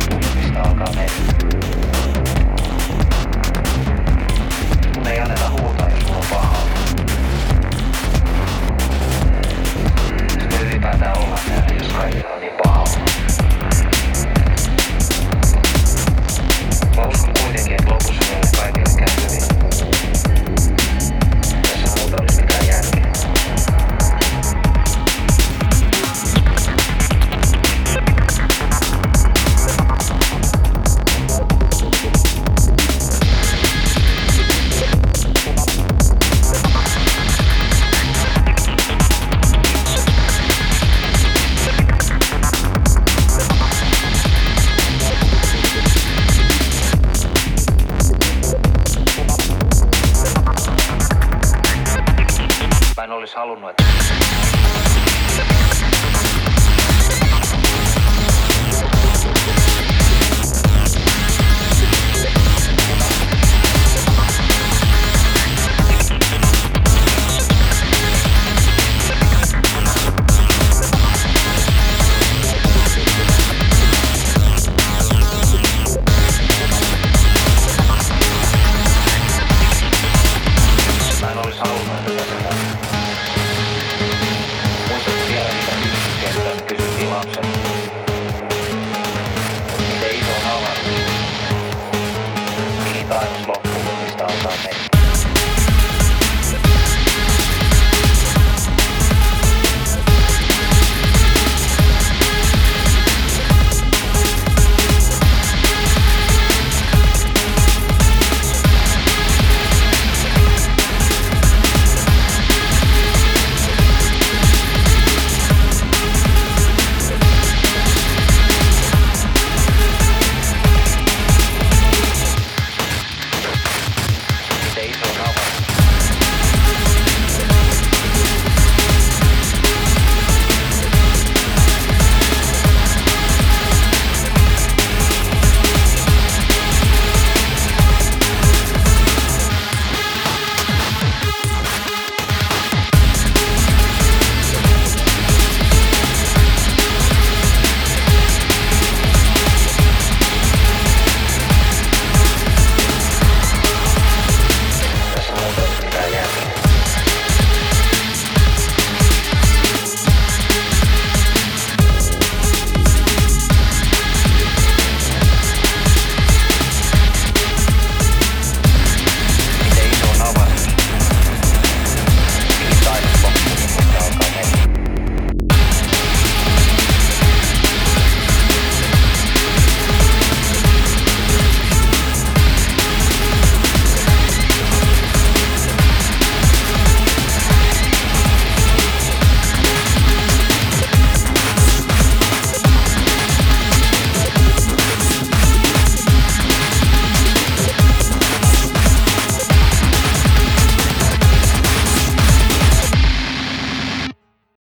mistä alkaa mennä. Mun ei anneta huutaa, jos mulla on paha. Se voi ylipäätään olla täällä, jos kaikilla on niin paha. Mä uskon kuitenkin, että lopussa meille kaikille käy hyvin. Tässä muuta olisi mitään järkeä. Mä en olisi halunnut, että... Mä en olisi halunnut, että tässä on... Muistatko vielä niitä kysymyksiä, mitä me kysyttiin lapsena? Miten iso on avaruus? Mihin taivas loppuu, mistä alkaa mennä?